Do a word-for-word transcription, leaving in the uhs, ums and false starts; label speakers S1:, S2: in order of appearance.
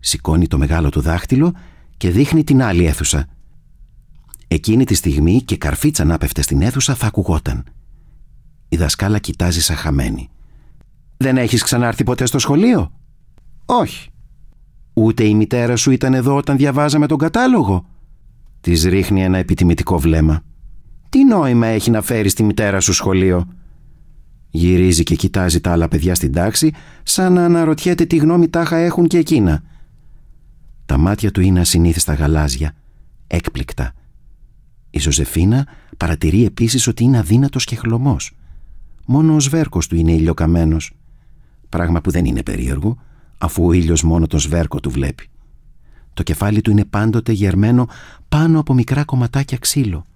S1: Σηκώνει το μεγάλο του δάχτυλο και δείχνει την άλλη αίθουσα. Εκείνη τη στιγμή και καρφίτσα να πέφτε στην αίθουσα θα ακουγόταν. Η δασκάλα κοιτάζει σαν χαμένη. «Δεν έχεις ξανάρθει ποτέ στο σχολείο?» «Όχι». «Ούτε η μητέρα σου ήταν εδώ όταν διαβάζαμε τον κατάλογο?» Της ρίχνει ένα επιτιμητικό βλέμμα. «Τι νόημα έχει να φέρεις τη μητέρα σου σχολείο?» Γυρίζει και κοιτάζει τα άλλα παιδιά στην τάξη, σαν να αναρωτιέται τι γνώμη τάχα έχουν και εκείνα. Τα μάτια του είναι ασυνήθιστα γαλάζια, έκπληκτα. Η Ζωζεφίνα παρατηρεί επίσης ότι είναι αδύνατος και χλωμός. Μόνο ο σβέρκος του είναι ηλιοκαμένος. Πράγμα που δεν είναι περίεργο, αφού ο ήλιος μόνο τον σβέρκο του βλέπει. Το κεφάλι του είναι πάντοτε γερμένο πάνω από μικρά κομματάκια ξύλο.